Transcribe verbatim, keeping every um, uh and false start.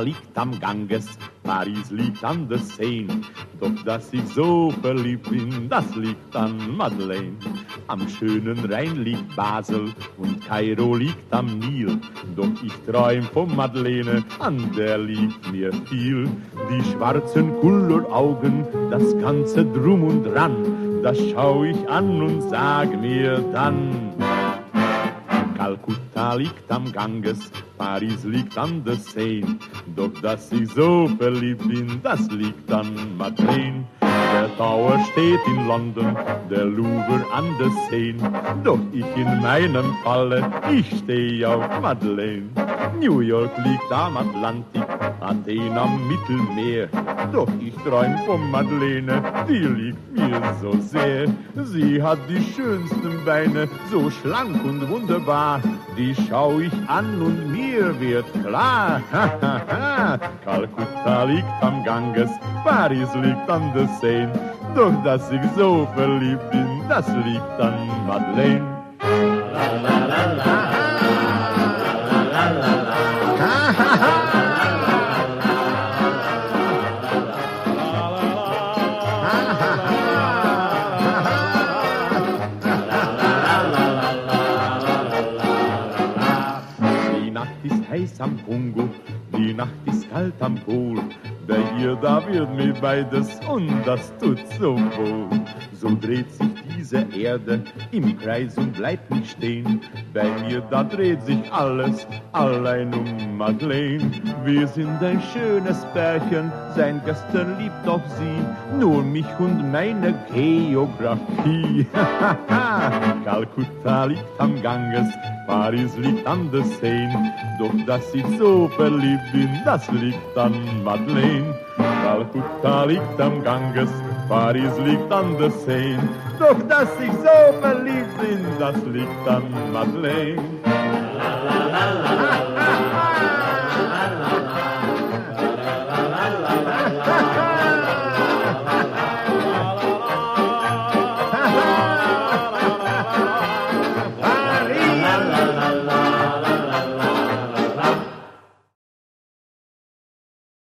liegt am Ganges, Paris liegt an der Seine. Doch dass ich so verliebt bin, das liegt an Madeleine. Am schönen Rhein liegt Basel und Kairo liegt am Nil. Doch ich träum von Madeleine, an der liegt mir viel. Die schwarzen Kulleraugen, das ganze Drum und Dran, das schau ich an und sag mir dann. Kalkutta liegt am Ganges, Paris liegt an der Seine. Doch dass ich so verliebt bin, das liegt an Madeleine. Der Tower steht in London, der Louvre an der Seine. Doch ich in meinem Falle, ich steh auf Madeleine. New York liegt am Atlantik, Athen am Mittelmeer. Doch ich träum von Madeleine, die liegt mir so sehr. Sie hat die schönsten Beine, so schlank und wunderbar. Die schau ich an und mir wird klar. Kalkutta liegt am Ganges, Paris liegt an der Seine. Doch dass ich so verliebt bin, das liegt an Madeleine. La, la, la, la. Die Nacht ist heiß am Kongo, die Nacht ist kalt am Pol. Bei ihr, da wird mir beides und das tut so wohl. So dreht sich diese Erde im Kreis und bleibt nicht stehen. Bei mir, da dreht sich alles allein um Madeleine. Wir sind ein schönes Pärchen, sein Gestern liebt auch sie, nur mich und meine Geografie. Kalkutta liegt am Ganges, Paris liegt an der Seine. Doch dass ich so verliebt bin, das liegt an Madeleine. Kalkutta liegt am Ganges, Paris liegt an der Seine. Doch dass ich so verliebt bin, das liegt an Madeleine. La, la, la, la, la, la, la, la, la, la, la, la, la.